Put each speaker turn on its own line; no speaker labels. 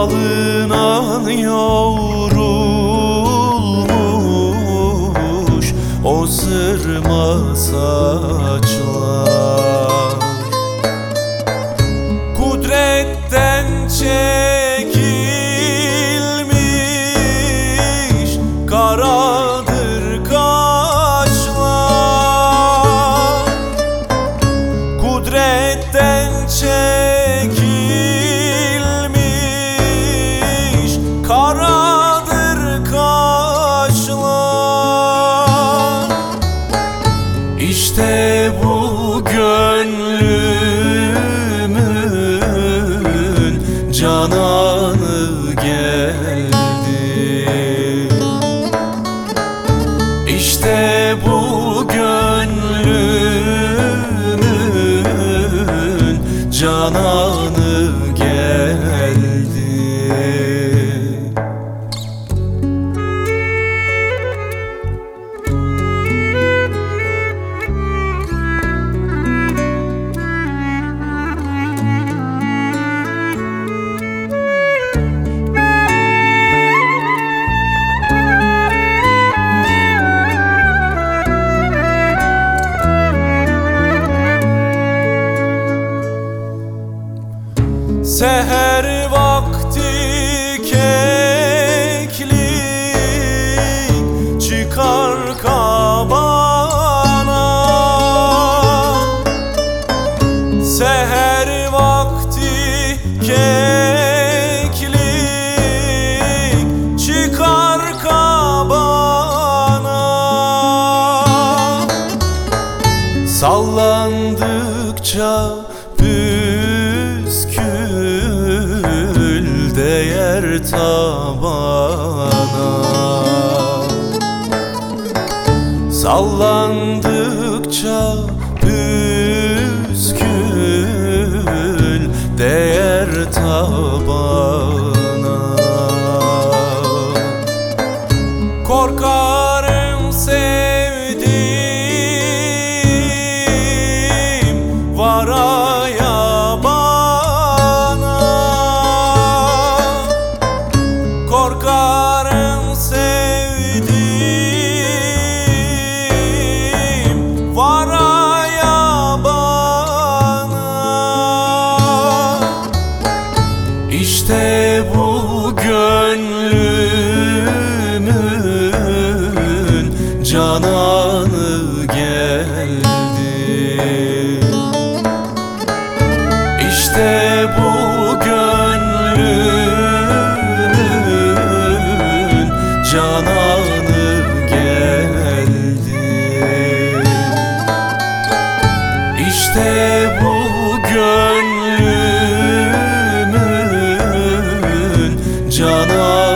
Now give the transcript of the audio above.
alınan yoğrulmuş o sırma saçlar. Kudretten çekilmiş karadır kaşlar. Kudretten çekilmiş karadır kaşlar. İşte bu gönlümün cananı geldi. İşte bu gönlümün cananı geldi. Seher vakti keklik çıkar kabana. Seher vakti keklik çıkar kabana. Sallandıkça püskül değer tabana. Sallandıkça püskül değer tabana. Korkarım sevdiğim varaya bana. Korkarım sevdiğim varaya bana. İşte bu gönlümün cananı geldi. İşte bu gönlümün cananı geldi. İşte bu gönlümün cananı